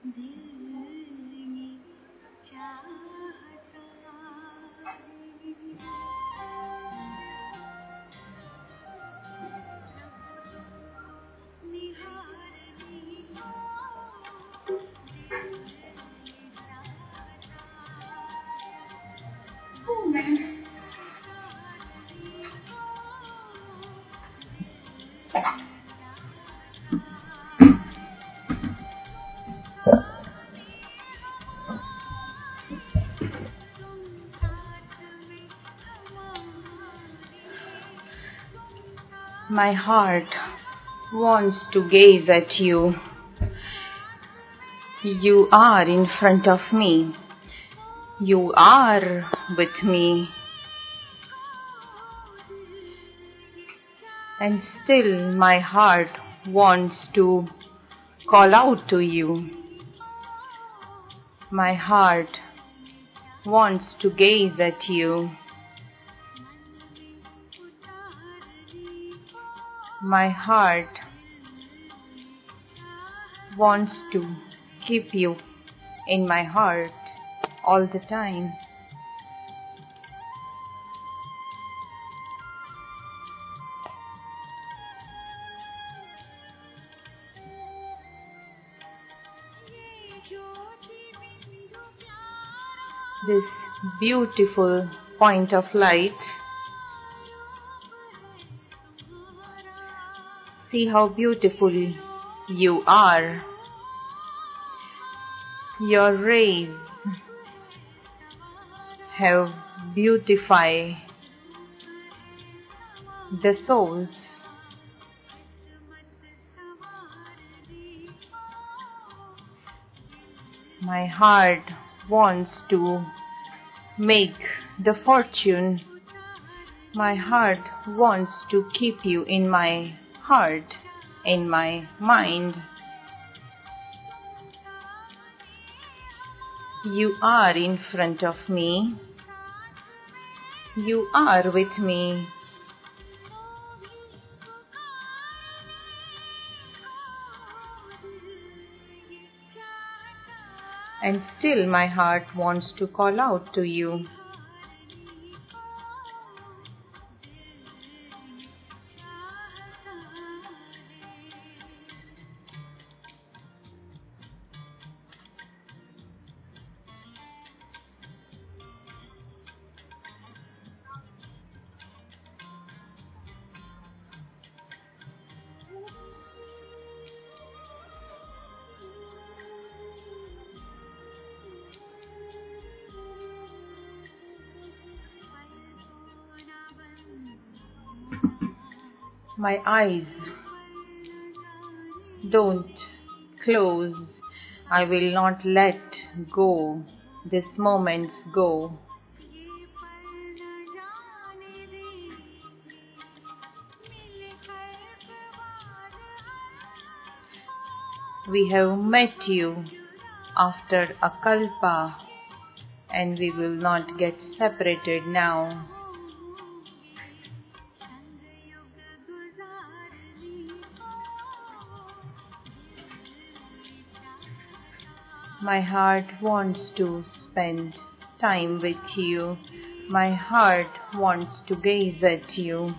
My heart wants to gaze at you. You are in front of me. You are with me. And still my heart wants to call out to you. My heart wants to gaze at you. My heart wants to keep you in my heart all the time. This beautiful point of light. See how beautiful you are. Your rays have beautified the souls. My heart wants to make the fortune. My heart wants to keep you in my heart, in my mind. You are in front of me. You are with me. And still my heart wants to call out to you. My eyes don't close. I will not let go this moment go. We have met you after a kalpa, and we will not get separated now. My heart wants to spend time with you. My heart wants to gaze at you.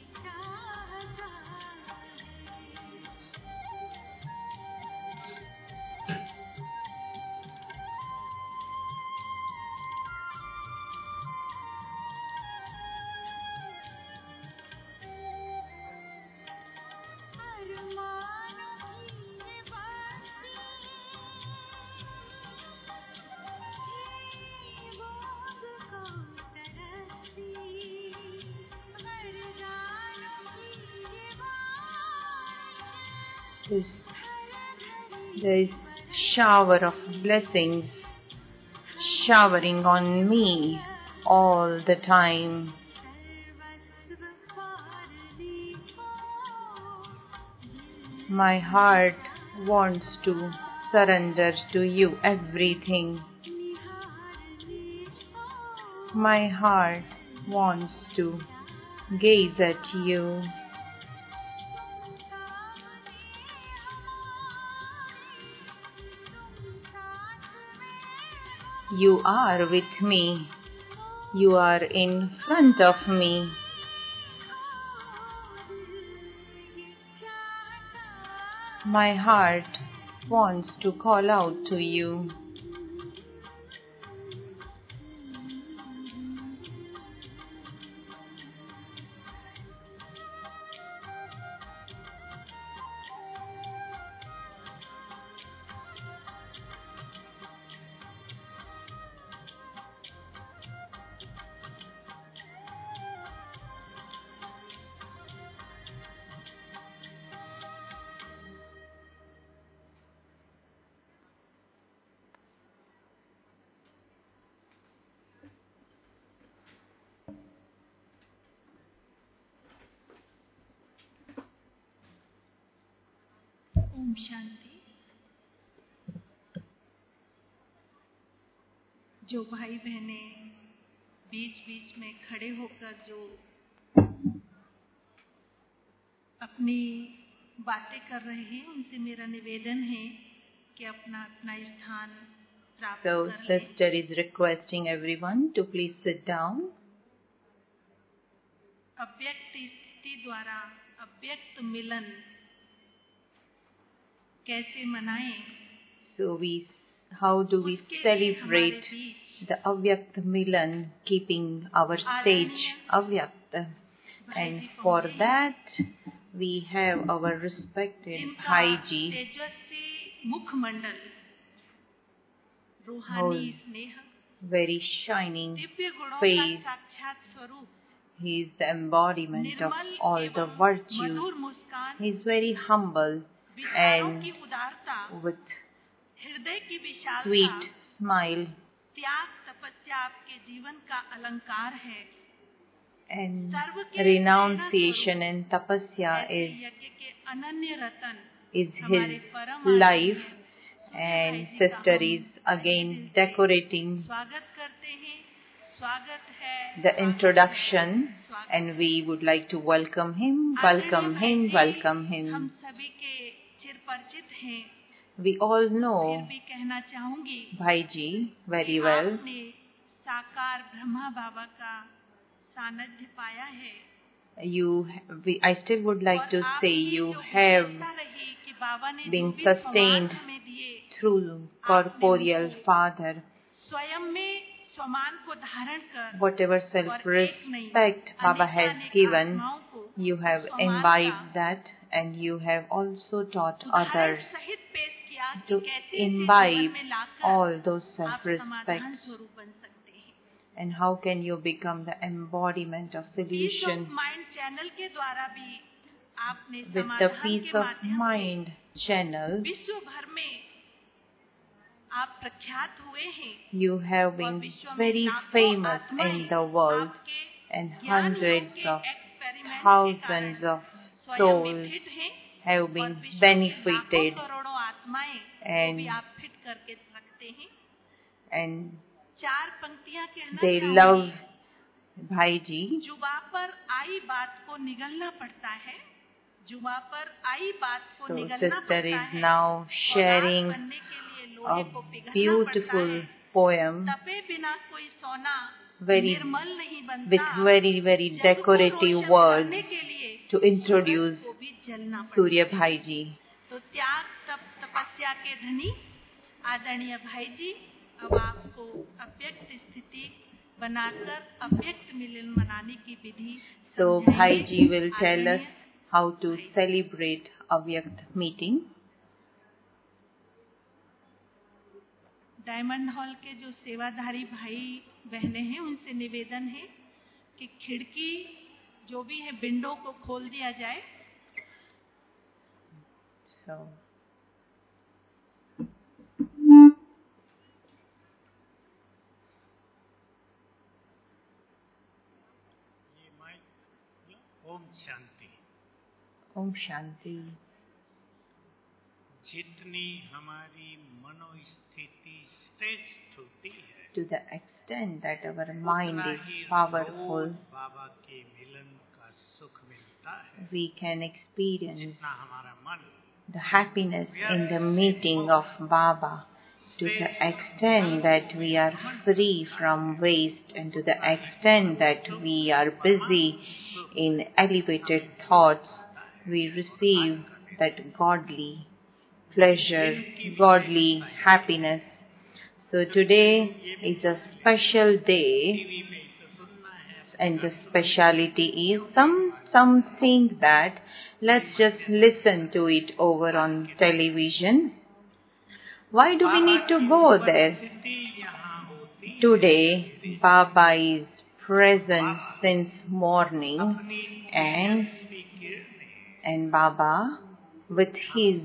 This shower of blessings showering on me all the time. My heart wants to surrender to you everything. My heart wants to gaze at you. You are with me. You are in front of me. My heart wants to call out to you. Om Shanti. जो भाई बहने बीच बीच में खड़े होकर जो अपनी बातें कर रहे हैं उनसे मेरा निवेदन है कि अपना अपना स्थान प्राप्त So, कर लें। sister is requesting everyone to please sit down. अव्यक्त स्थिति द्वारा अव्यक्त मिलन कैसे मनाएं? So, how do we उसके लिए हमारे celebrate beach the Avyakt Milan, keeping our stage Avyakt? And for that, we have our respected जिनका Bhai Ji, तेजस्वी मुखमंडल, रूहानी स्नेह, very shining दिव्य गुणों का face. साक्षात स्वरूप, He is the embodiment of Nirmal all the एवं virtues. Madhur Muskan, He is very humble विचारों and की उदारता, with हृदय की विशालता, sweet smile त्याग तपस्या आपके जीवन का अलंकार है। and सर्व के renunciation प्रेरणा and tapasya ऐसे is यज्ञ के अनन्य रतन his परम life. आदरणीय And सूर्य भाई जी का sister हम is again दिल से decorating स्वागत करते हैं। स्वागत है, the स्वागत है, introduction, स्वागत and है। we would like to welcome him, आदरणीय welcome भाई him, जी, welcome हम him. सभी के चिरपरिचित हैं। We all फिर know भी कहना चाहूंगी Bhai Ji very कि well. आपने साकार ब्रह्मा बाबा का सानिध्य पाया है। I still would like और to say आपकी you जो have विशेषता रही कि बाबा ने been जो भी sustained सौगात हमें दिए, through corporeal उनको father. स्वयं में स्वमान को धारण कर Whatever और एक नहीं, self-respect Baba has अनेकानेक given, आत्माओं को you have स्वमान imbibed का that, and you have also taught उदाहरण others सहित पेश किया कि to कैसे इसे imbibe जीवन में लाकर all those आप self-respect. समाधान स्वरूप बन सकते हैं। And how can you become the embodiment of peace of solution? Mind channel के द्वारा भी आपने With the समाधान Peace के of माध्यम Mind channel, से विश्व भर में आप प्रख्यात हुए हैं you have और been विश्व में very लाखों famous आत्माएं in the world, आपके and ज्ञान योग hundreds के of एक्सपेरिमेंट के thousands कारण of स्वयं में souls फिट हैं have और been विश्व के benefited, लाखों करोड़ों आत्माएं को and भी आप फिट करके रखते हैं। and चार पंक्तियां कहना they चाहूंगी। love Bhai Ji. जुबा पर आई बात को निगलना पड़ता है, जुबा पर आई बात को So निगलना sister पड़ता is है। now और sharing आग बनने के लिए लोहे को a पिघलना beautiful पड़ता है। poem तपे बिना कोई सोना very निर्मल नहीं बनता। with very जग को decorative रोशन words करने के लिए to introduce सूरज को भी जलना पड़ता Surya है। Bhai Ji. तो त्याग तप तपस्या के धनी आदरणीय भाई जी अब आपको अव्यक्त स्थिति बनाकर अव्यक्त मिलन मनाने की विधि So समझाएंगे। Bhai Ji will tell us आदरणीय how to भाई। celebrate Avyakt meeting. Diamond hall के जो सेवाधारी भाई बहनें हैं उनसे निवेदन है कि खिड़की जो भी है विंडो को खोल दिया जाए। So Om Shanti. Om Shanti. जितनी हमारी मनोस्थिति श्रेष्ठ होती है, To the extent that our mind उतना is ही powerful, रोज बाबा के मिलन का सुख मिलता है। we can experience जितना हमारा मन the happiness in the meeting of Baba. to the extent that we are free from waste, and to the extent that we are busy in elevated thoughts, we receive that godly pleasure, godly happiness. So today is a special day, and the speciality is something that let's just listen to it over on television. Why do we need to go there? Today, Baba is present since morning, and Baba with his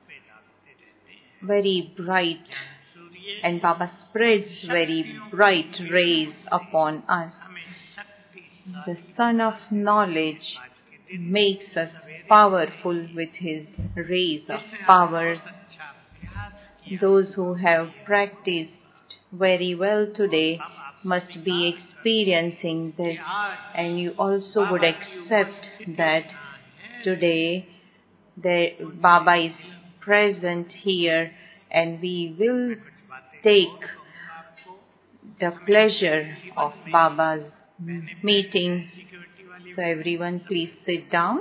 very bright, and Baba spreads very bright rays upon us. The Sun of Knowledge makes us powerful with his rays of powers. Those who have practiced very well today must be experiencing this, and you also would accept that today Baba is present here, and we will take the pleasure of Baba's meeting. So everyone please sit down.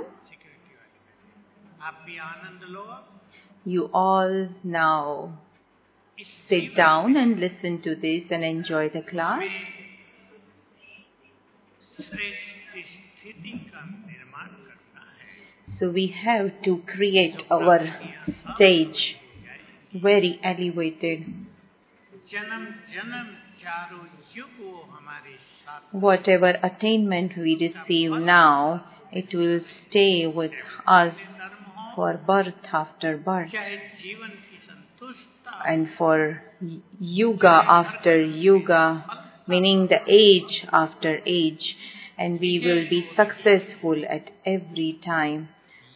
You all now sit down and listen to this and enjoy the class. So we have to create our stage very elevated. Whatever attainment we receive now, it will stay with us for birth after birth, and for yuga after yuga, meaning the age after age, and we will be successful at every time.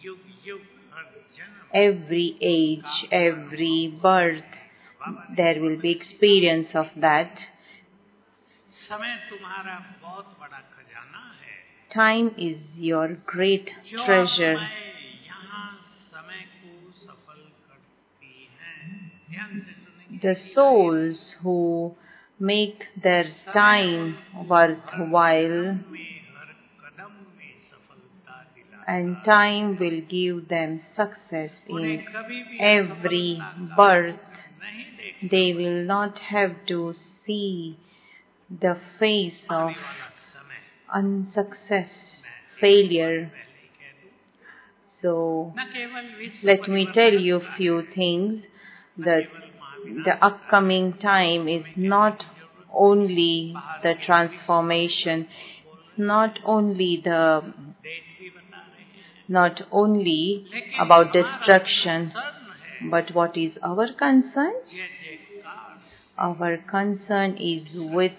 Every age, every birth, there will be experience of that. Time is your great treasure. The souls who make their time worthwhile, and time will give them success in every birth. They will not have to see the face of unsuccess, failure. So let me tell you a few things, that the upcoming time is not only the transformation, not only about destruction, but what is our concern? Our concern is with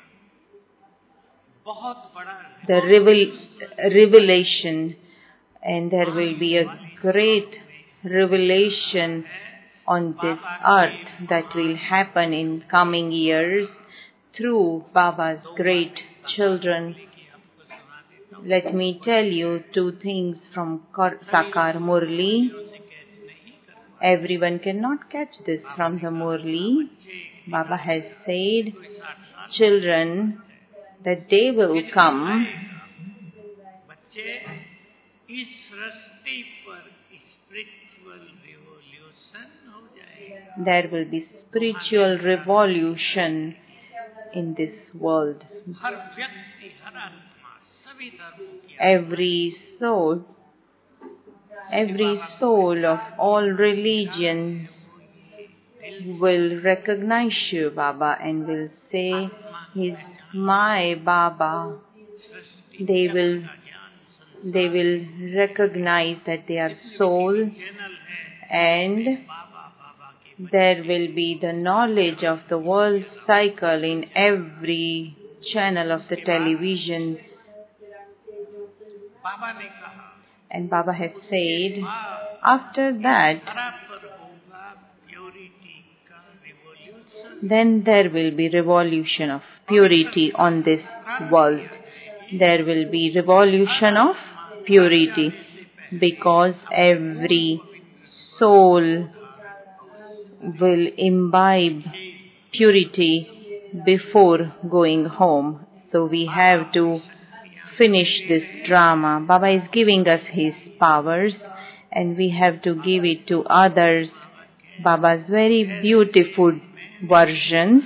the revelation, and there will be a great revelation on this earth that will happen in coming years through Baba's great children. Let me tell you two things from Sakar Murli. Everyone cannot catch this from the Murli. Baba has said, children, the day will come there will be spiritual revolution in this world. Every soul of all religions will recognize Shiv Baba and will say, he's my Baba. They will recognize that they are soul, and there will be the knowledge of the world cycle in every channel of the television. And Baba has said, after that, then there will be revolution of purity on this world. There will be revolution of purity, because every soul will imbibe purity before going home. So we have to finish this drama. Baba is giving us his powers and we have to give it to others. Baba's very beautiful versions.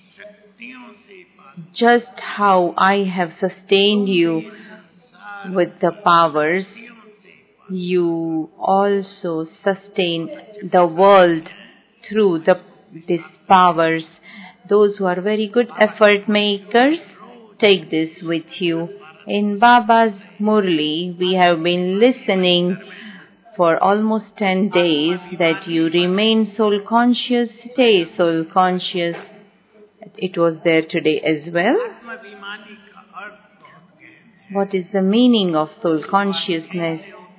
Just how I have sustained you with the powers, you also sustain the world through these powers. Those who are very good effort makers, take this with you. In Baba's Murli, we have been listening for almost 10 days that you remain soul conscious, stay soul conscious. It was there today as well. What is the meaning of soul consciousness?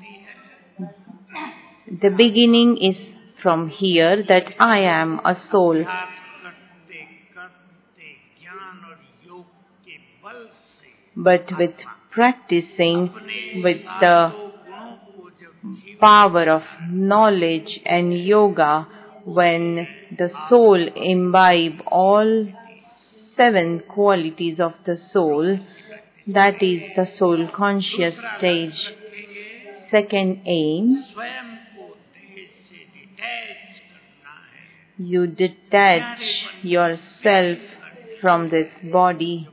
The beginning is from here, that I am a soul. But with practicing, with the power of knowledge and yoga, when the soul imbibe all 7 qualities of the soul, that is the soul conscious stage. Second aim, you detach yourself from this body.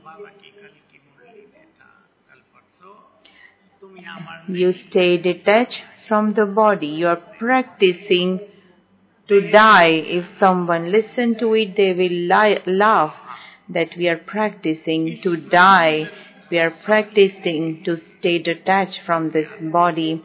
You stay detached from the body. You are practicing to die. If someone listen to it, they will laugh that we are practicing to die. We are practicing to stay detached from this body.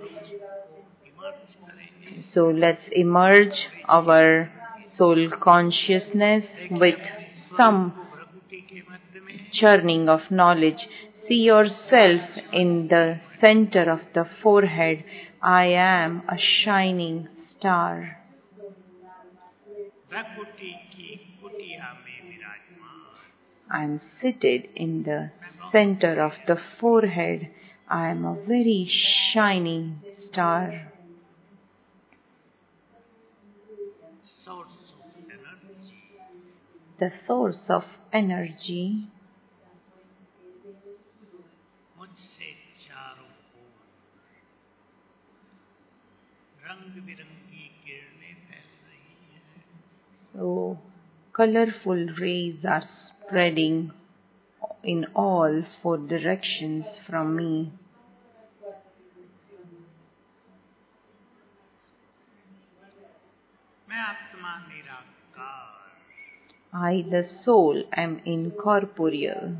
So let's emerge our soul consciousness with some churning of knowledge. See yourself in the center of the forehead. I am a shining star. I am seated in the center of the forehead. I am a very shining star. The source of energy so colorful rays are spreading in all 4 directions from me. I, the soul, am incorporeal.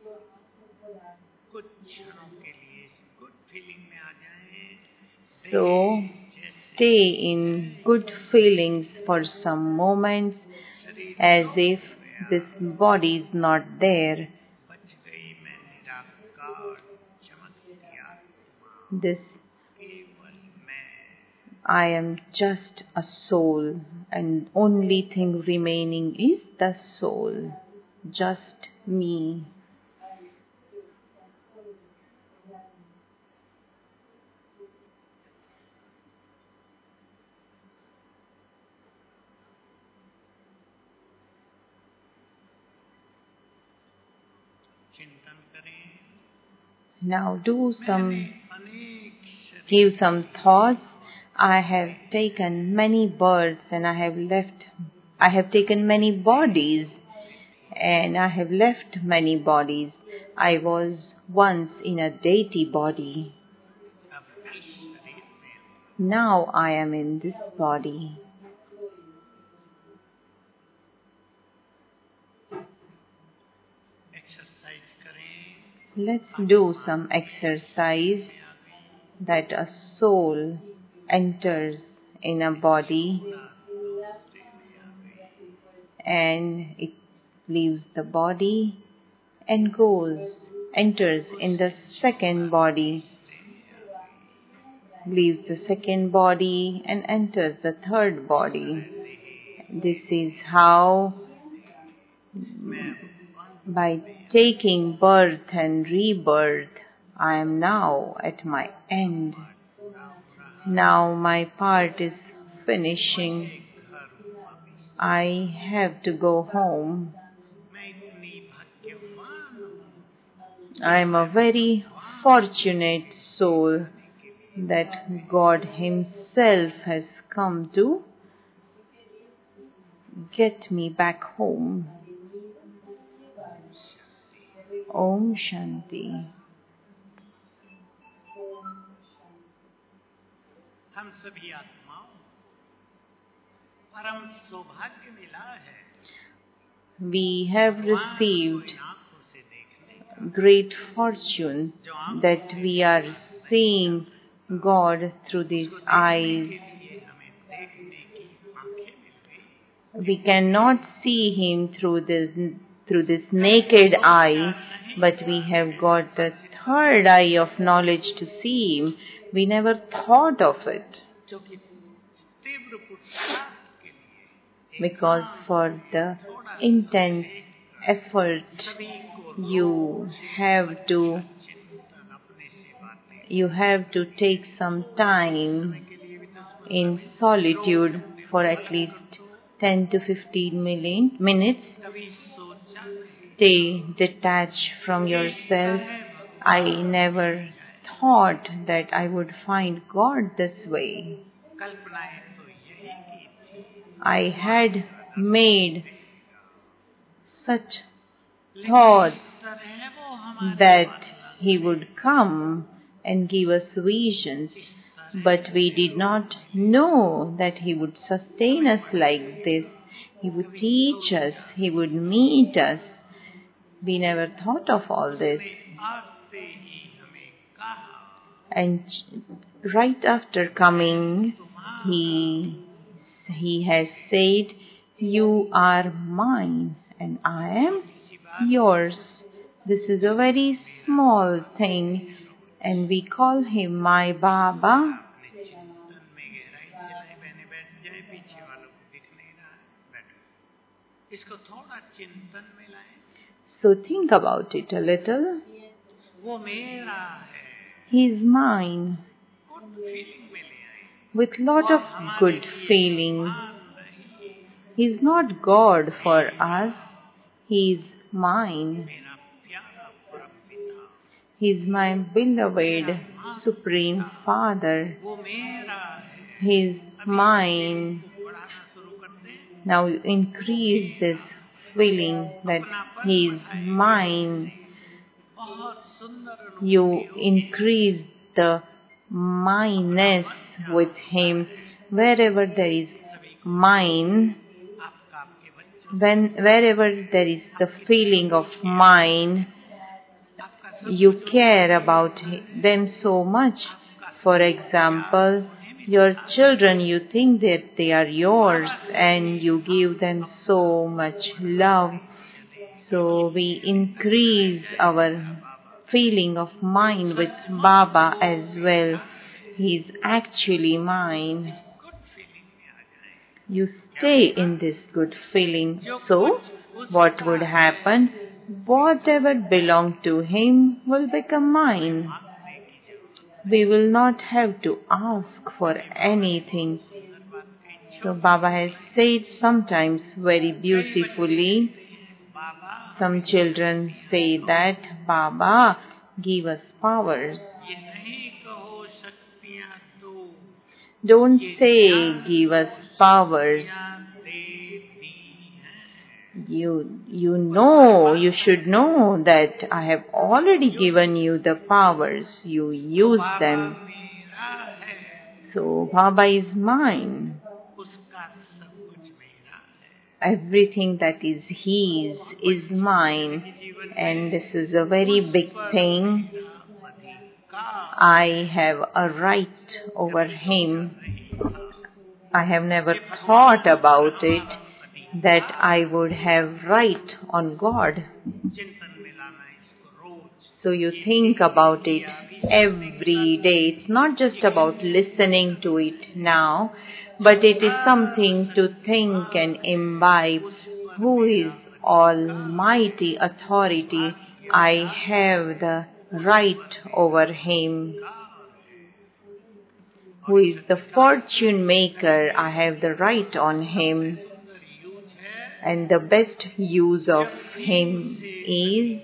So, stay in good feelings for some moments as if this body is not there. This I am just a soul, and only thing remaining is the soul, just me. Now give some thoughts. I have taken many births and I have taken many bodies and I have left many bodies. I was once in a deity body. Now I am in this body. Let's do some exercise that a soul enters in a body and it leaves the body and enters in the second body, leaves the second body and enters the third body. This is how, by taking birth and rebirth, I am now at my end. Now my part is finishing. I have to go home. मैं इतनी भाग्यवान हूँ I am a very fortunate soul that God Himself has come to get me back home. Om Shanti. हम सभी आत्माओं परम सौभाग्य मिला है We have received आंखों से देखने great fortune that we are seeing God through these eyes. के लिए हमें देखने की आंखें मिल गई We cannot see Him through this naked eye, but we have got the third eye of knowledge to see Him. We never thought of it, क्योंकि तीव्र पुरुषार्थ के लिए because for the intense effort सभी को you have to चिंतन अपने से बातें you have to take some time के लिए भी 10 in solitude for at least 10 to 15 minutes. कभी सोचा नहीं Stay detached from yourself. I never thought that I would find God this way. कल्पनाएं तो यही की थी I had made such thoughts ईश्वर है वो हमारे that He would come and give us visions, but we did not know that He would sustain us like this. He would teach us, He would meet us. We never thought of all this. आते ही हमें कहा And right after coming, He has said, "You are mine and I am yours." This is a very small thing, and we call Him my Baba. चिंतन में गहराई चलाए बहने बैठ जाए पीछे वालों को दिख नहीं रहा है बैठो इसको थोड़ा चिंतन में लाए So think about it a little. वो मेरा है He's mine. गुड फीलिंग में ले आए With lot of good feeling. मान रही He's not God for us. He's mine. मेरा प्यारा परम पिता He's my beloved Supreme Father. वो मेरा है He's mine. बढ़ाना शुरू करते हैं Now increase this feeling that He's mine. बहुत सुंदर अनुभूति You increase the mineness with Him. Wherever there is mine, आपका आपके बच्चों wherever there is the feeling of mine, आपका you care about them so much. For example, your children, you think that they are yours and you give them so much love. So we increase our feeling of mine with Baba as well. He is actually mine. Good feeling में आ जाए You stay in this good feeling. So, what would happen? Whatever belonged to Him will become mine. मांगने की जरूरत We will not have to ask for anything. बात कही So Baba has said sometimes very beautifully, Baba some children say that, "Baba, give us powers." ये नहीं कहो शक्तियाँ दो Don't say, "Give us powers." ज्ञान देती हैं You know, you should know that I have already given you the powers. You use them. मेरा है So Baba is mine. उसका सब कुछ मेरा है Everything that is His is mine. And this is a very big thing. अधिकार I have a right over Him. I have never thought about it, that I would have right on God. चिंतन में लाना इसको रोज So you think about it every day. It's not just about listening to it now, but it is something to think and imbibe. Who is Almighty Authority? I have the right over Him. Who is the fortune maker? I have the right on Him. And the best use of Him is,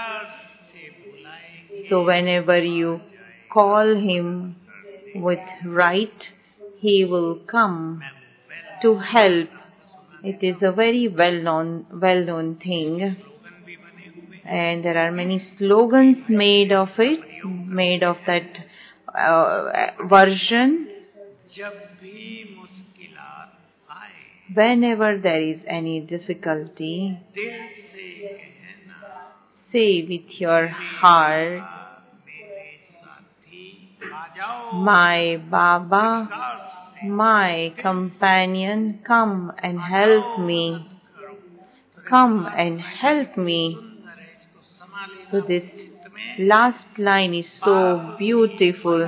so whenever you call Him with right, He will come to help. It is a very well-known thing. And there are many slogans made of it, made of that version. Whenever there is any difficulty, say with your heart, my Baba, my companion, come and help me. Come and help me. So this last line is so beautiful.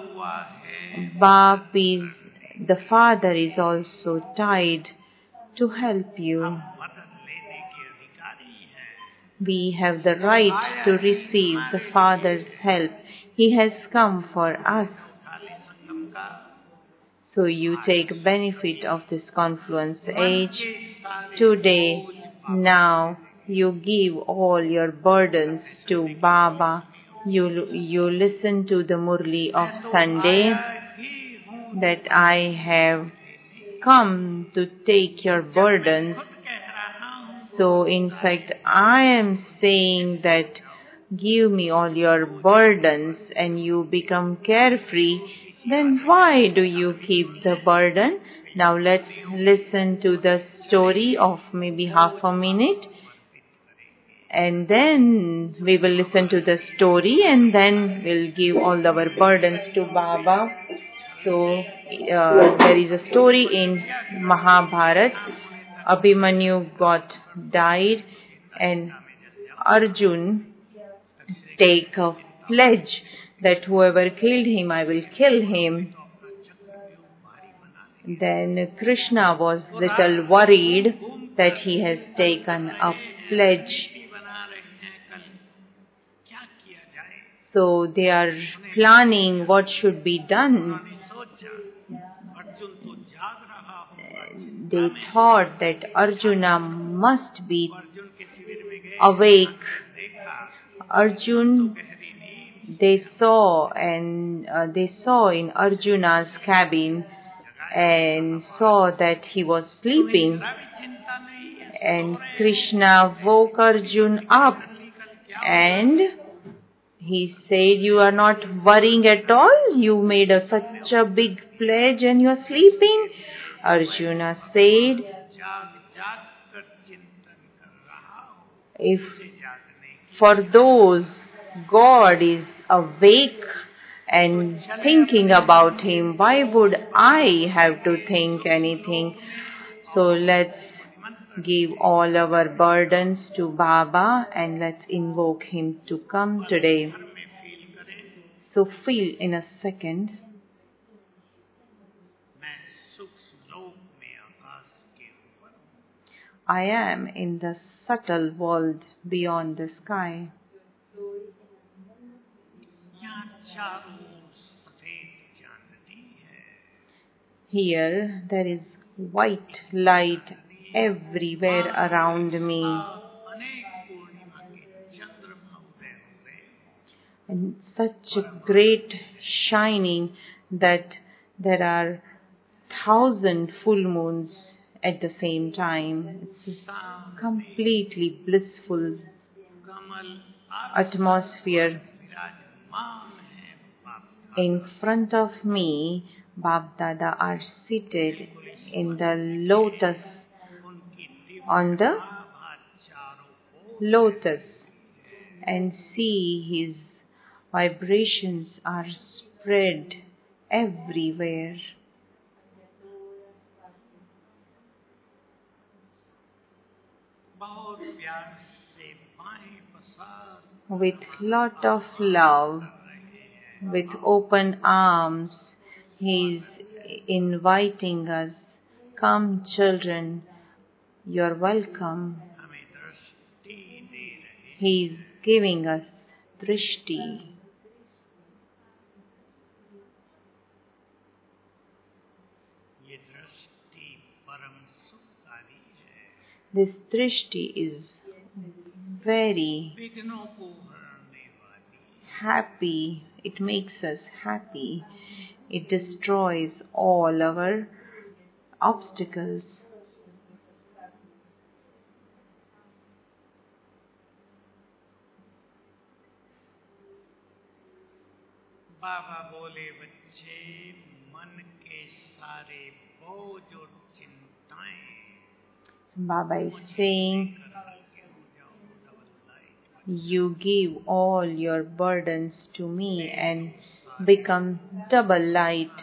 Baap is, the Father is also tied to help you. We have the right to receive the Father's help. He has come for us. So you take benefit of this confluence age. Today, now, you give all your burdens to Baba. You listen to the Murli of Sunday, that I have come to take your burdens. So in fact, I am saying that give me all your burdens and you become carefree. Then why do you keep the burden? Now let's listen to the story of maybe half a minute. And then we will listen to the story and then we'll give all our burdens to Baba. So there is a story in Mahabharat. Abhimanyu died and Arjun take a pledge that whoever killed him, I will kill him. Then Krishna was little worried that he has taken a pledge. So they are planning what should be done. They thought that Arjuna must be awake. Arjun, they saw in Arjuna's cabin and saw that he was sleeping. And Krishna woke Arjun up and he said, you are not worrying at all? You made such a big pledge and you are sleeping? Arjuna said, if for those God is awake and thinking about Him, why would I have to think anything? So let's give all our burdens to Baba and let's invoke Him to come today. So feel in a second. I am in the subtle world beyond the sky. Here there is white light everywhere around me. And such a great shining that there are 1,000 full moons at the same time. It's a completely blissful atmosphere. In front of me, Bap Dada are seated in the lotus, on the lotus, and see His vibrations are spread everywhere. With lot of love, with open arms, He is inviting us. Come children, you are welcome. He is giving us drishti. This drishti is very विघ्नों को हरने वाली, happy. It makes us happy. It destroys all our obstacles. बाबा बोले बच्चे मन के सारे बोझ और चिंताएं Baba is saying, you give all your burdens to me and become double light.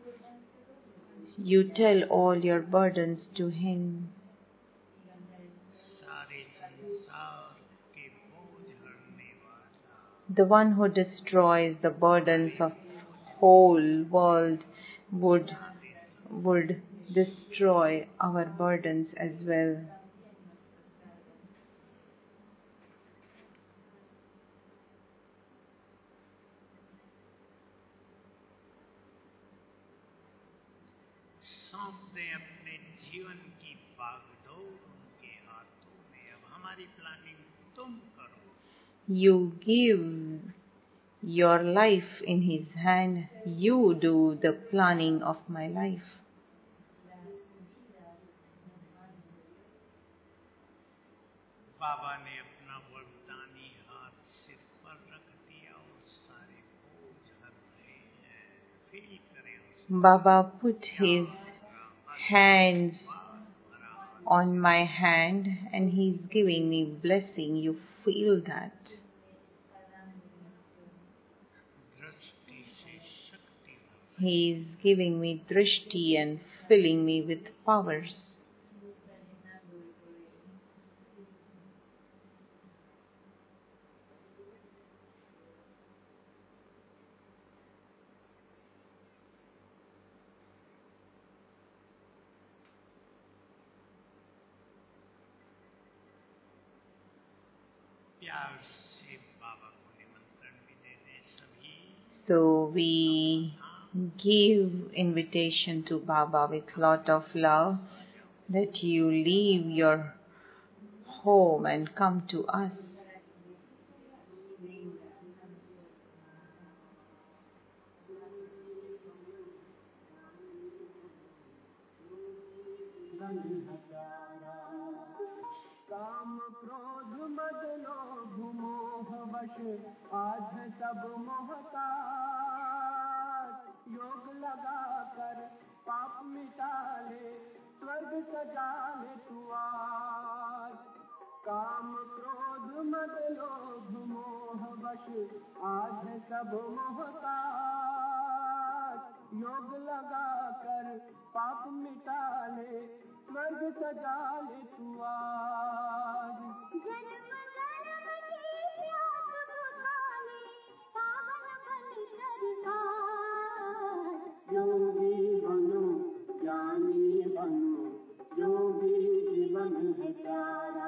You tell all your burdens to him. सारे संसार के बोझ हरने वाला, The one who destroys the burdens of whole world would destroy our burdens as well. सौंप दें अपने जीवन की बागडोर उनके हाथों में। अब हमारी प्लानिंग तुम करो। You give your life in his hand. You do the planning of my life. बाबा ने अपना वरदानी हाथ सिर पर रख दिया और सारे बोझ हर रहे हैं। फील करें उसको। Baba put his hands on my hand and he's giving me blessing. You feel that. दृष्टि से शक्ति, He is giving me drishti and filling me with powers. प्यार से बाबा को निमंत्रण भी दे दें सभी। So we give invitation to Baba with lot of love that you leave your home and come to us. काम क्रोध मद लोभ मोह वश आज है सब मोहताज। योग लगा कर पाप मिटा ले स्वर्ग सजा ले तू आज। काम क्रोध मद लोभ मोह वश आज है सब मोहताज। योग लगा कर पाप मिटा ले स्वर्ग सजा ले तू आज। जन्म जन्म की प्यास बुझा ले पावन बन सरकार। योगी बनो ज्ञानी बनो योगी जीवन है प्यारा।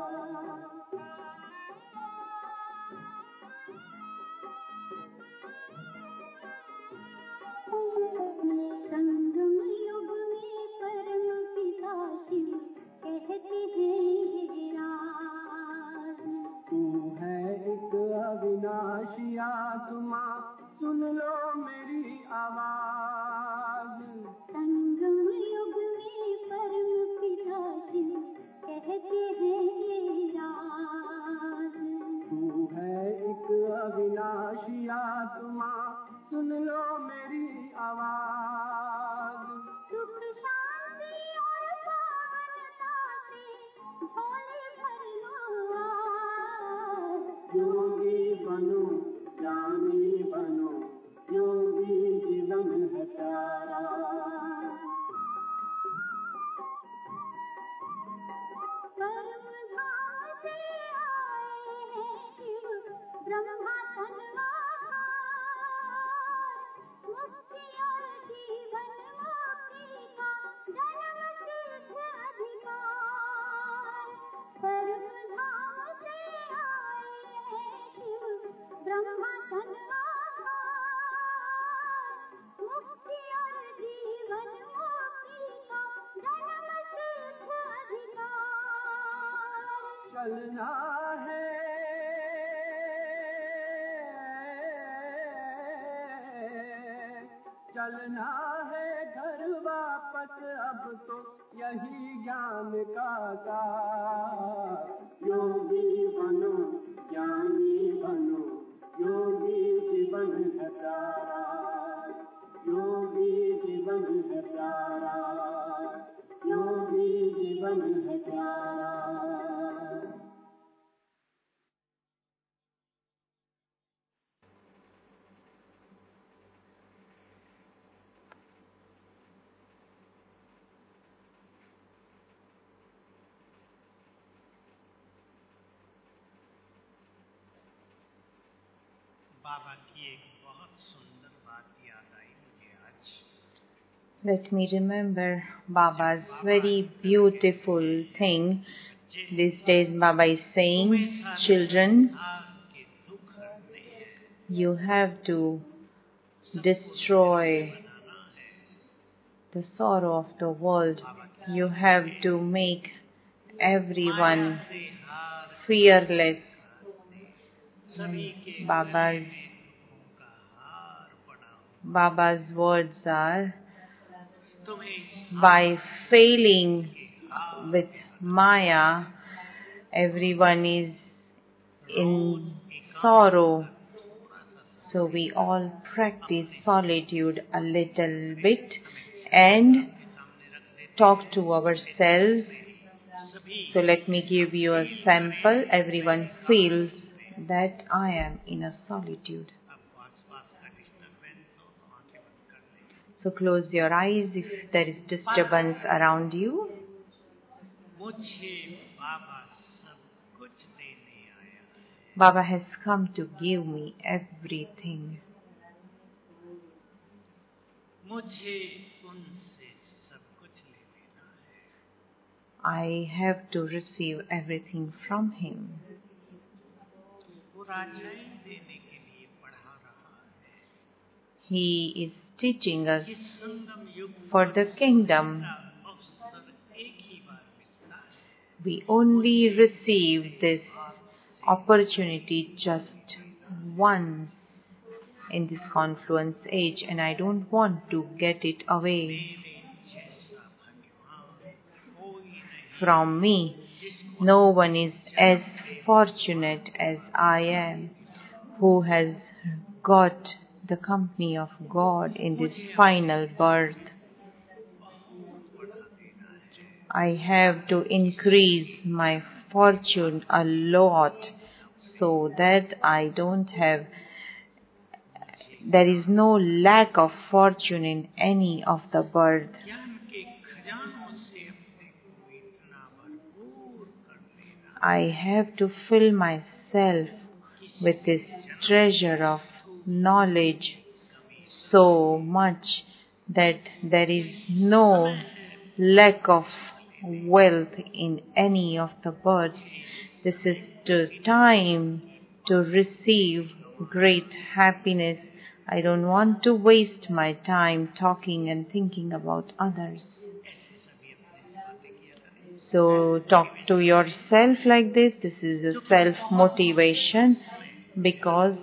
संगम युग में परम पिता शिव कहते हैं राज। तू है एक अविनाशी आत्मा सुन लो मेरी आवाज। संगम युग में परम पिता शिव कहते हैं राज। तू है एक अविनाशी आत्मा सुन लो मेरी आवाज। सुख शांति और पावनता से झोले भर लो आज। योगी बनो ज्ञानी बनो योगी जीवन है प्यारा। परम धाम से आए हैं शिव ब्रह्मा तनवार। मुक्ति और जीवन मुक्ति का जन्म सिद्ध अधिकार। परम धाम से आए हैं शिव ब्रह्मा तनवार। मुक्ति और जीवन चलना है चलना है घर वापस अब तो यही ज्ञान का सार योगी बनो ज्ञानी बनो योगी जीवन है प्यारा योगी जीवन है प्यारा योगी जीवन है प्यारा बाबा की एक बहुत सुंदर बात याद आई मुझे आज। Let me remember Baba's very beautiful thing. These days Baba is saying, children, के दुख हरते हैं, you have to destroy the sorrow of the world. You have to make everyone से हार fearless. सभी के Baba's दुखों का हार पड़ा। Baba's words are, तुम्हें इस by failing with Maya, everyone is in sorrow. So we all practice solitude a little bit and talk to ourselves. So let me give you a sample. Everyone feels that I am in a solitude. आपको आसपास का disturbance हो तो आंखें बंद कर दें। So close your eyes if there is disturbance around you. मुझे बाबा सब कुछ देने आया है। Baba has come to give me everything. मुझे उनसे सब कुछ ले लेना है। I have to receive everything from him. वो राजाएं देने के लिए पढ़ा रहा है। He is teaching us कि संगम युग for the kingdom. का अवसर एक ही बार मिलता है। We only receive this opportunity just once in this confluence age, and I don't want to get it away मेरे जैसा भाग्यवान कोई नहीं from me. No one is as fortunate as I am, who has got the company of God in this final birth. I have to increase my fortune a lot so that there is no lack of fortune in any of the birth. ज्ञान के खजानों से अपने को इतना भरपूर कर देना I have to fill myself with this treasure of knowledge so much that there is no lack of wealth in any of the birds. This is the time to receive great happiness. I don't want to waste my time talking and thinking about others. So talk to yourself like this. This is a self-motivation because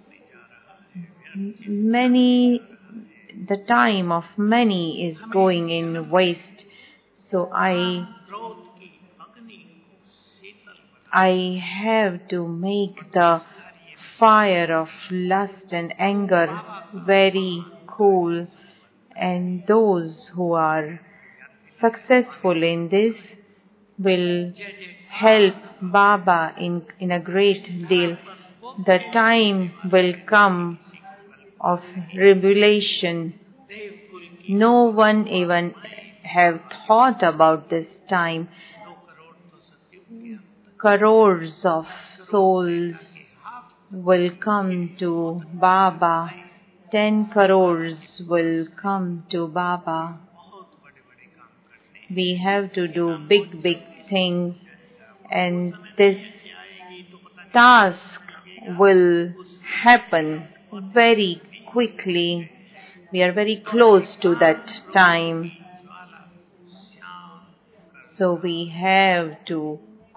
the time of many is going in waste. So क्रोध की अग्नि को शीतल बना I have to make the fire of lust and anger very cool, and those who are successful in this will help Baba in a great deal. The time will come of revelation. No one even have thought about this time. 2 crore तो सत्युग के अंदर Crores of souls will come to Baba. 10 crores will come to Baba. बहुत बड़े बड़े काम करने हैं। We have to do big, big things, and this आएगी तो पता नहीं task will happen very quickly. We are very close to that time. ज्वाला को शांत कर So we have to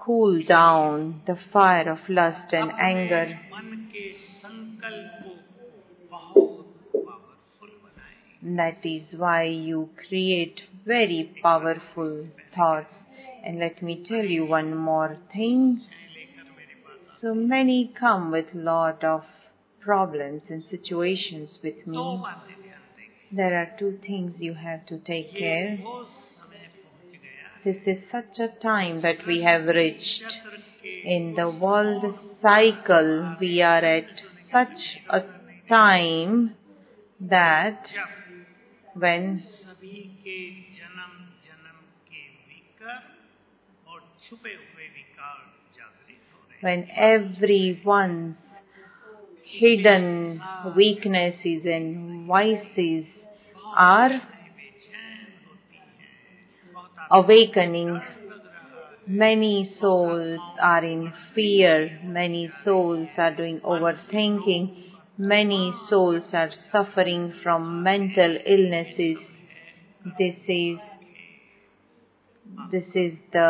cool down the fire of lust and अपने anger. मन के संकल्प को बहुत पावरफुल बनाएं। That is why you create very powerful thoughts. And let me tell you one more thing. लेकर मेरे पास So many come with lot of problems and situations with दो me. बातें ध्यान देंगे। There are two things you have to take care. वो समय पहुंच गया है। This is such a time that we have reached. चक्र के In the world cycle, we are at such a time that when सभी के जन्म जन्म के विकर और छुपे हुए विकार जागृत हो रहे हैं। when everyone's hidden weaknesses and vices are बेचैन होती हैं, बहुत awakening. लग रहा है। Many souls are in fear, many souls are doing overthinking, many souls are suffering from mental illnesses. This is the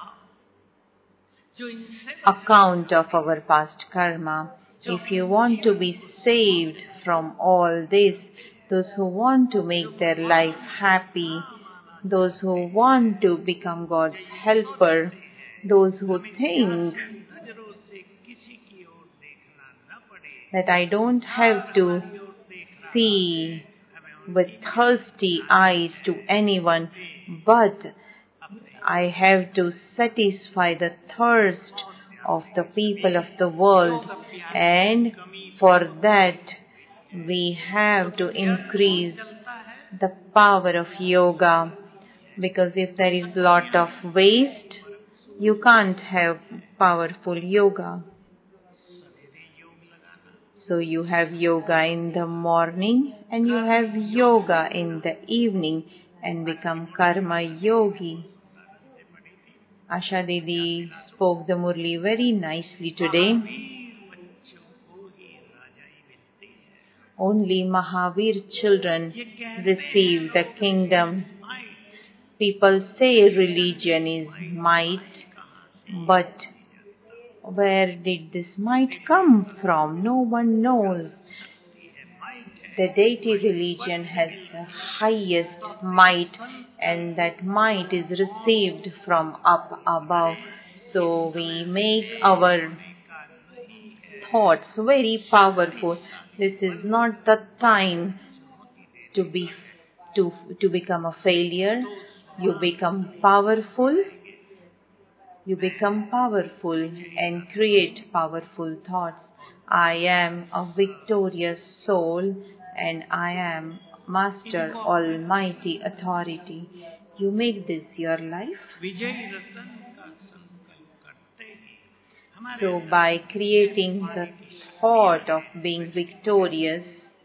जो इनसे account of our past karma. If you want to be saved from all this, those who want to make their life happy, those who want to become God's helper, those who think नजरों से किसी की ओर देखना न पड़े, that I don't have to की ओर देखना see with thirsty eyes to anyone, but I have to satisfy the thirst of the people of the world, and for that we have to increase the power of yoga, because if there is lot of waste, you can't have powerful yoga. So you have yoga in the morning and you have yoga in the evening and become karma yogi. Asha Didi spoke the Murli very nicely today. बच्चों को ही राजाई मिलती है। Only Mahavir children receive the kingdom. People say religion is might, but where did this might come from? No one knows. The deity religion has the highest might, and that might is received from up above. So we make our thoughts very powerful. This is not the time to become a failure. You become powerful. You become powerful and create powerful thoughts. I am a victorious soul and I am Master Almighty Authority. You make this your life. विजयी रतन का संकल्प करते ही हमारे So by creating the thought of being victorious,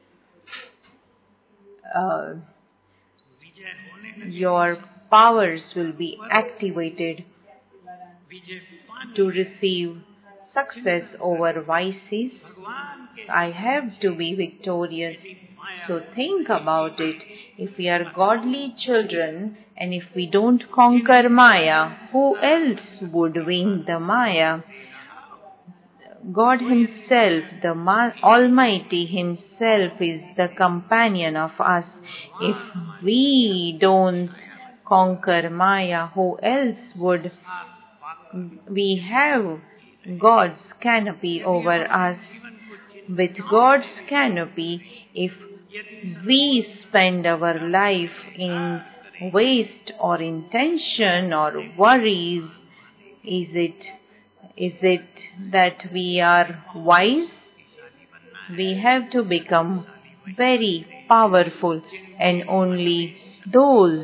विजय होने का your powers will be activated विजय पाने to receive success over vices. भगवान के I have to be victorious. So think about it. If we are godly children and if we don't conquer Maya, who else would win the Maya? God Himself, the Almighty Himself is the companion of us. If we don't conquer Maya, who else would? We have God's canopy over us. With God's canopy, if we spend our life in waste or in tension or worries, is it that we are wise? We have to become very powerful, and only those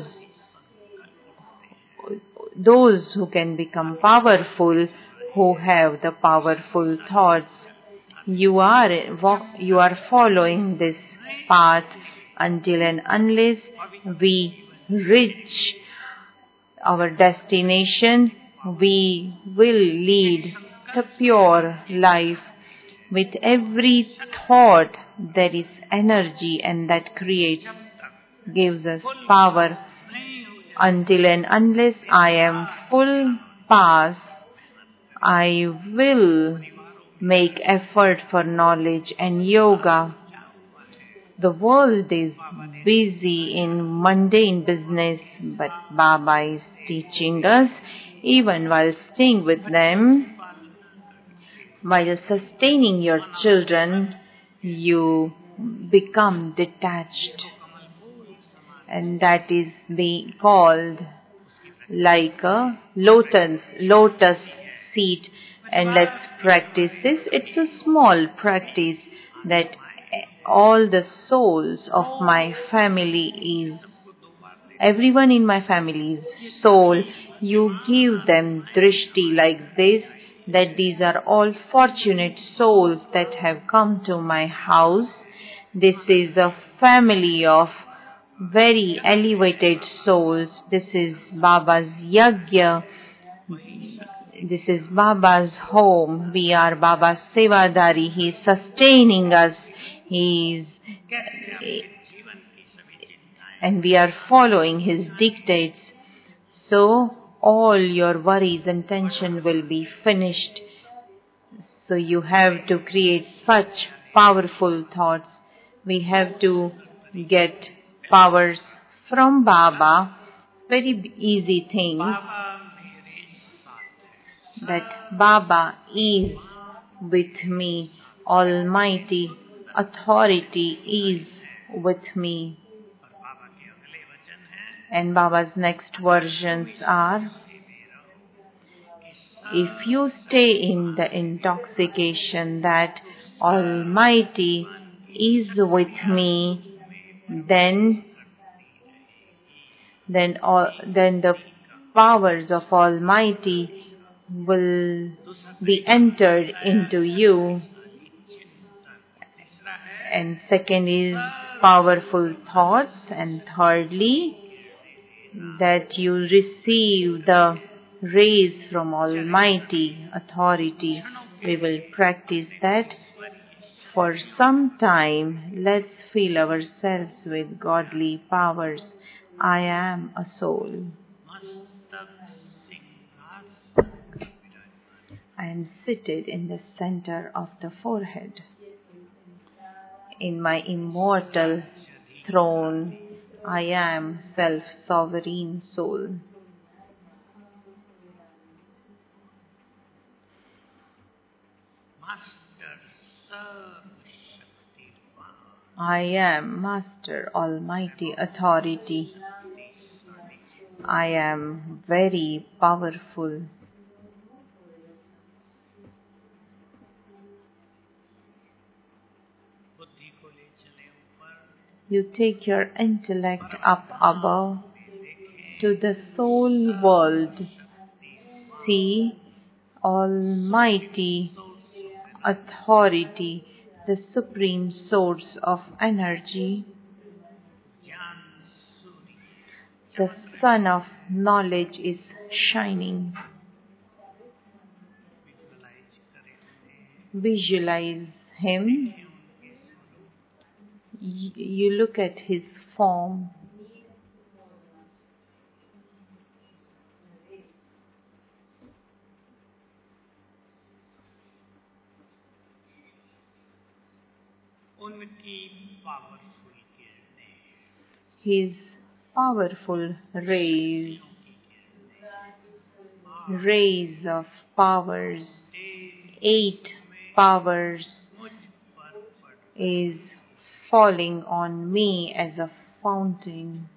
who can become powerful, who have the powerful thoughts. You are following this path until and unless we reach our destination. We will lead the pure life. With every thought there is energy, and that gives us power. Until and unless I am full pass, I will make effort for knowledge and yoga. The world is busy in mundane business, but Baba is teaching us, even while staying with them, while sustaining your children, you become detached. And that is being called like a lotus seed. And let's practice this. It's a small practice that all the souls of my family is, everyone in my family's soul, you give them drishti like this, that these are all fortunate souls that have come to my house. This is a family of very elevated souls. This is Baba's yagya. This is Baba's home. We are Baba's sevadari. He is sustaining us. And we are following His dictates. So all your worries and tension will be finished. So you have to create such powerful thoughts. We have to get powers from Baba. Very easy thing. That Baba is with me. Almighty authority is with me. And Baba's next versions are, if you stay in the intoxication that Almighty is with me, then the powers of Almighty will be entered into you. And second is powerful thoughts. And thirdly, that you receive the rays from Almighty authority. We will practice that for some time. Let's fill ourselves with godly powers. I am a soul. I am seated in the center of the forehead. In my immortal throne, I am self-sovereign soul. I am Master Almighty Authority. I am very powerful. You take your intellect up above to the soul world. See Almighty Authority, the supreme source of energy. The sun of knowledge is shining. Visualize Him. You look at His form. His powerful rays of powers, 8 powers is falling on me as a fountain.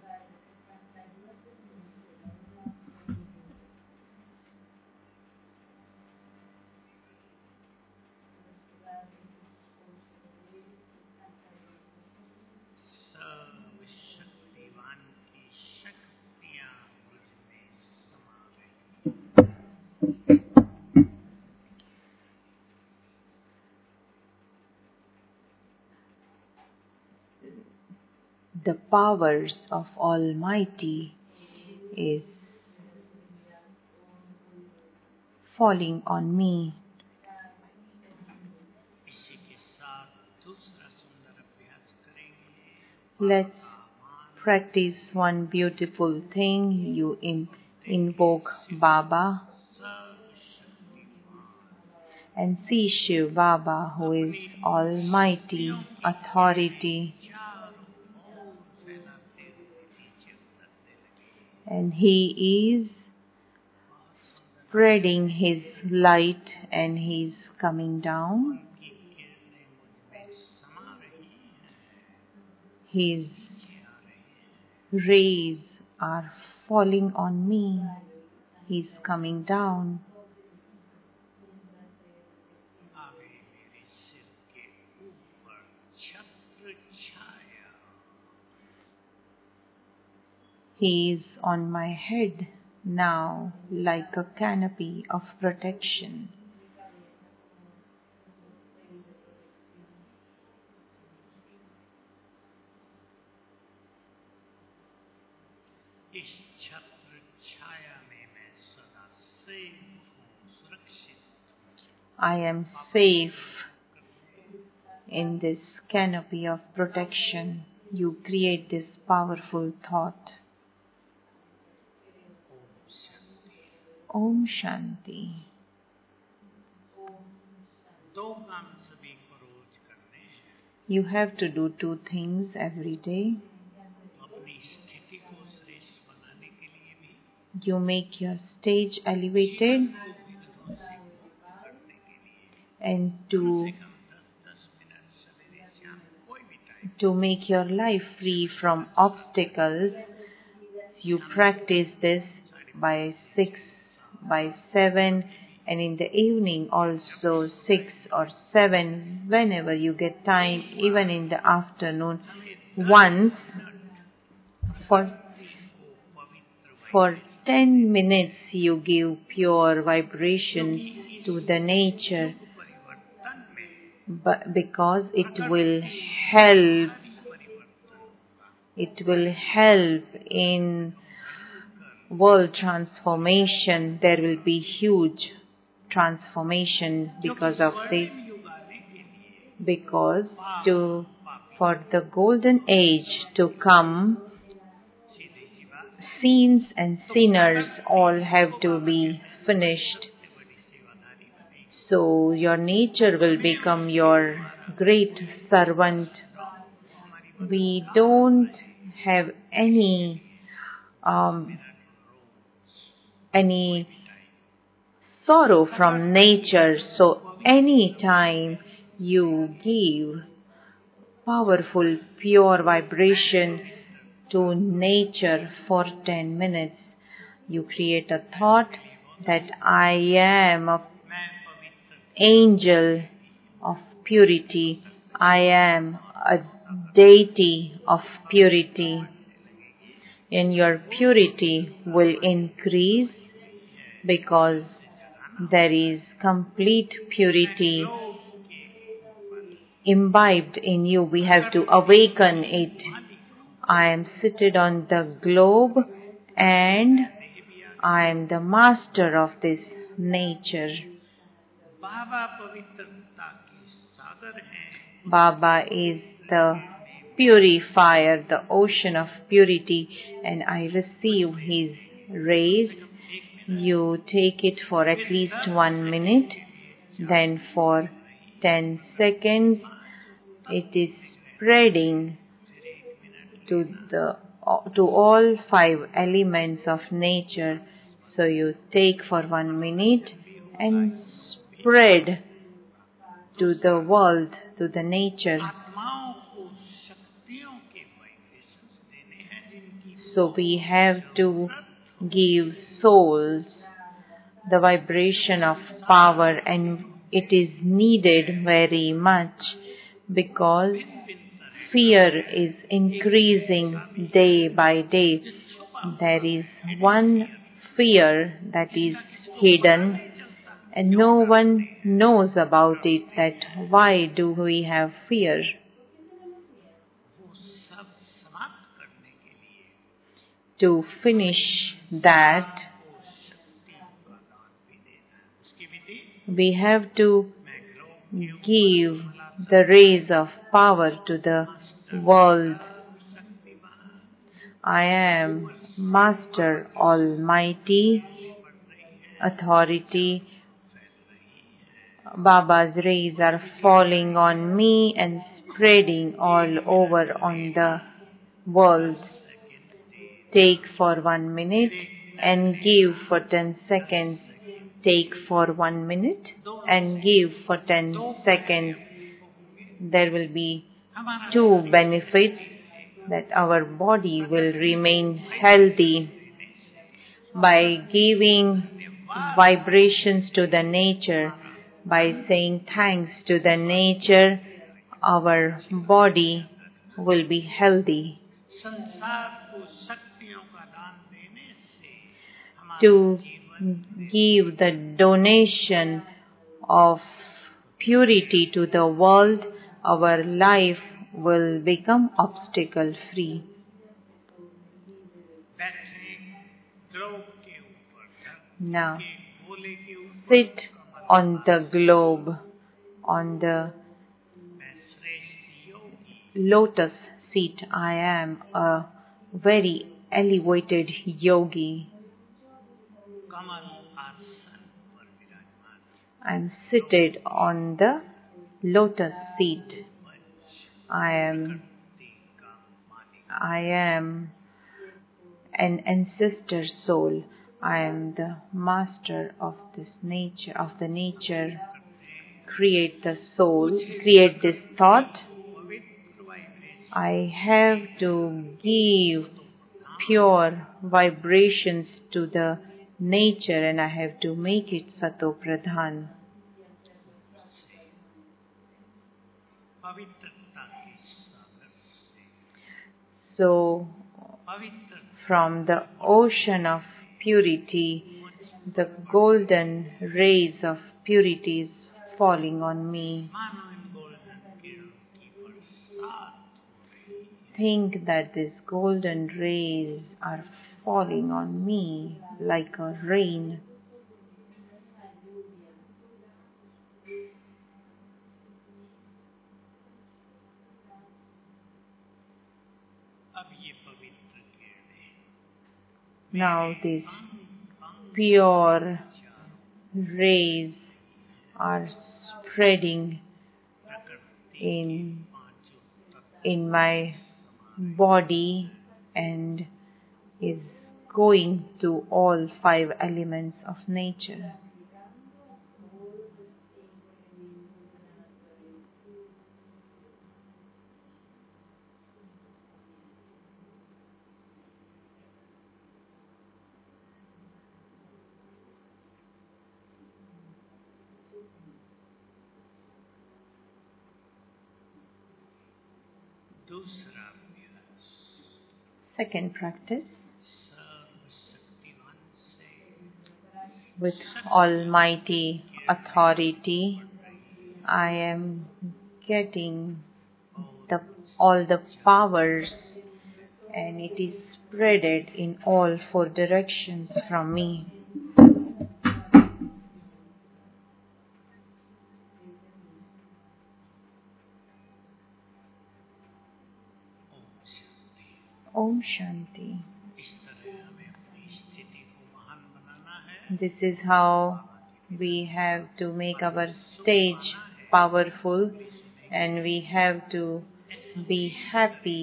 The powers of Almighty is falling on me. Let's practice one beautiful thing. You invoke Baba. and see Shiv Baba, who is Almighty Authority, and He is spreading His light and He is coming down. His rays are falling on me. He's coming down. He is on my head now like a canopy of protection. I am safe in this canopy of protection. You create this powerful thought. Om Shanti. You have to do 2 things every day. You make your stage elevated, and to make your life free from obstacles, you practice this by 6, by 7, and in the evening also 6 or 7, whenever you get time, even in the afternoon, once for 10 minutes you give pure vibrations to the nature, but because it will help in world transformation. There will be huge transformation because of this. Because for the golden age to come, saints and sinners all have to be finished. So your nature will become your great servant. We don't have any sorrow from nature. So anytime you give powerful pure vibration to nature for 10 minutes, you create a thought that I am an angel of purity. I am a deity of purity. And your purity will increase because there is complete purity imbibed in you. We have to awaken it. I am seated on the globe and I am the master of this nature. Baba is the purifier, the ocean of purity, and I receive His rays. You take it for at least 1 minute, then for 10 seconds it is spreading to all 5 elements of nature. So you take for 1 minute and spread to the world, to the nature. So we have to give souls the vibration of power, and it is needed very much because fear is increasing day by day. There is one fear that is hidden and no one knows about it, that why do we have fear? To finish that, we have to give the rays of power to the world. I am Master Almighty Authority. Baba's rays are falling on me and spreading all over on the world. Take for 1 minute and give for 10 seconds. Take for 1 minute and give for 10 seconds. There will be 2 benefits, that our body will remain healthy by giving vibrations to the nature, by saying thanks to the nature. Our body will be healthy. संसार को शक्तियों का दान देने से To give the donation of purity to the world, our life will become obstacle free. बैठे globe के ऊपर Now गोले के ऊपर sit on the globe, on the मैं श्रेष्ठ योगी lotus seat. I am a very elevated yogi. कमल आसन पर विराजमान I am seated on the lotus seat. I am an ancestor soul. I am the master of this nature, of the nature. Create the soul, create this thought. I have to give pure vibrations to the nature and I have to make it Sato Pradhan. पवित्रता के सागर से So, पवित्र from the ocean of purity, the golden rays of purity is falling on me. मानो इन golden किरणों की बरसात Think that these golden rays are falling on me like a rain. अब ये पवित्र किरणें Now these pure rays are spreading in my body and is going to all 5 elements of nature. दूसरा अभ्यास Second practice, सर्वशक्तिवान से with almighty authority, I am getting all the powers and it is spreaded in all 4 directions from me. Om Shanti. इस तरह हमें अपनी स्थिति को महान बनाना है This is how we have to make our stage powerful and we have to be happy.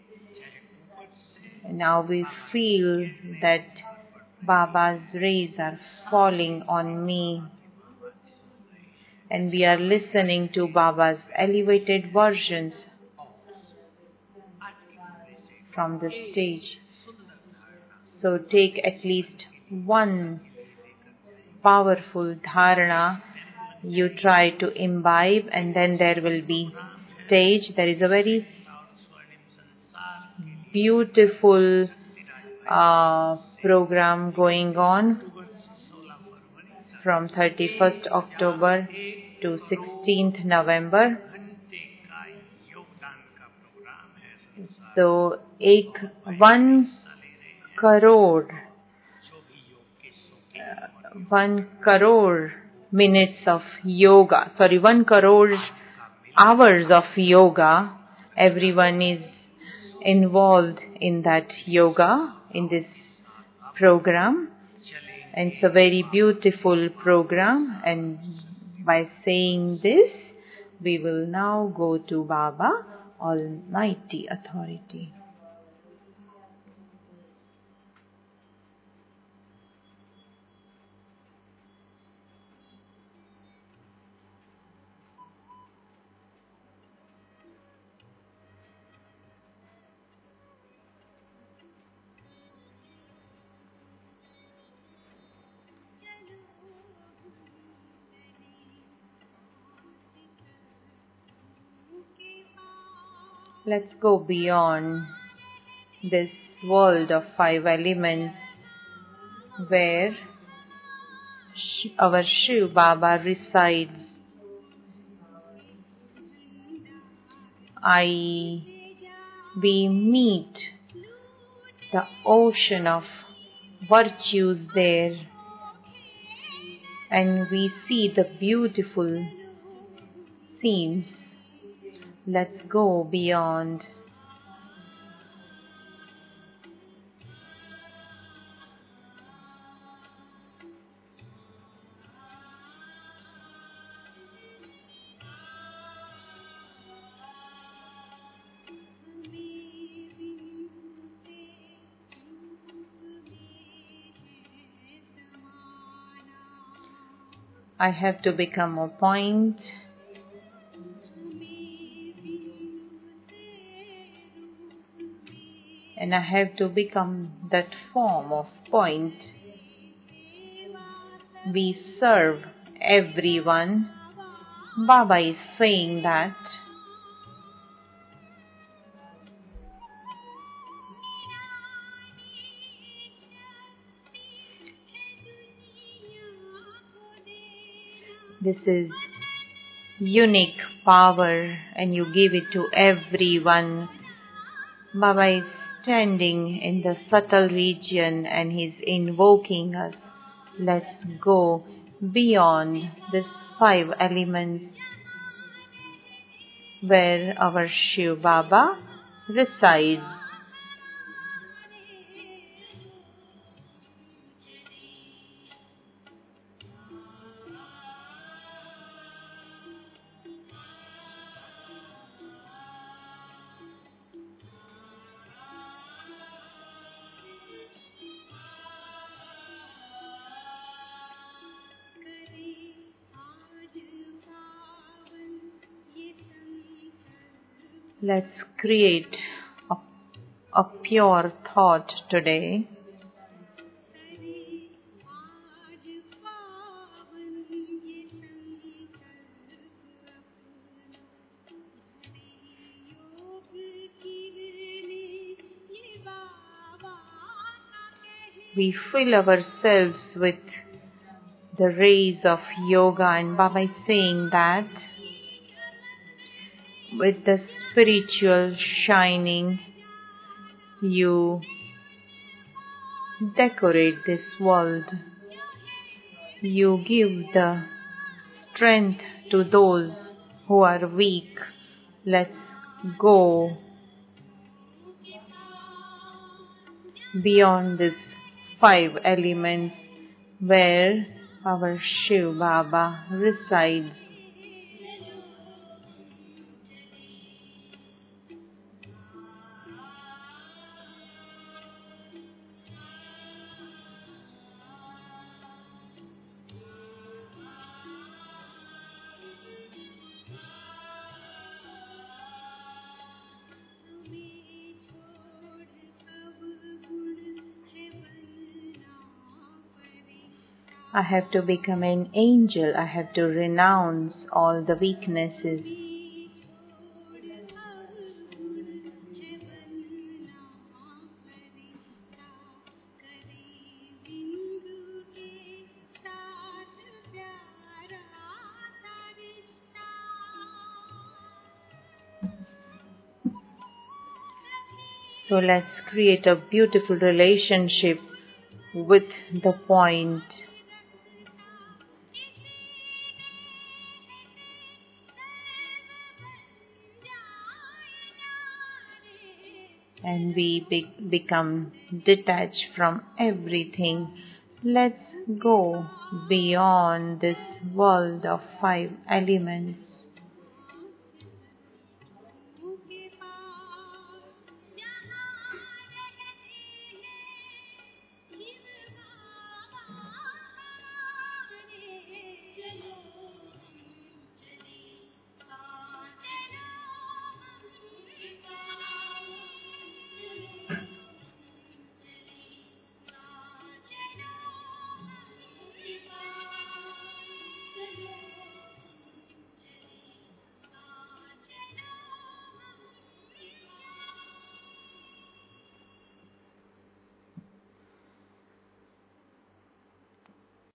Now we feel that Baba's rays are falling on me and we are listening to Baba's elevated versions from the stage. So take at least one powerful dharana. You try to imbibe and then there will be stage. There is a very beautiful program going on from 31st October to 16th November. घंटे का योगदान का programme है So 1 crore 1 crore minutes of yoga, 1 crore hours of yoga. Everyone is involved in that yoga, in this program. And it's a very beautiful program and By saying this, we will now go to Baba, Almighty Authority. Let's go beyond this world of 5 elements where our Shiv Baba resides. We meet the ocean of virtues there, and we see the beautiful scenes. Let's go beyond. I have to become a point. And I have to become that form of point. We serve everyone. Baba is saying that. This is unique power and you give it to everyone. Baba is standing in the subtle region and he's invoking us. Let's go beyond these 5 elements where our Shiv Baba resides. Let's create a pure thought today. We fill ourselves with the rays of yoga, and Baba is saying that with the spiritual shining, you decorate this world. You give the strength to those who are weak. Let's go beyond these 5 elements where our Shiv Baba resides. I have to become an angel. I have to renounce all the weaknesses. So let's create a beautiful relationship with the point. And we become detached from everything. Let's Go beyond this world of five elements.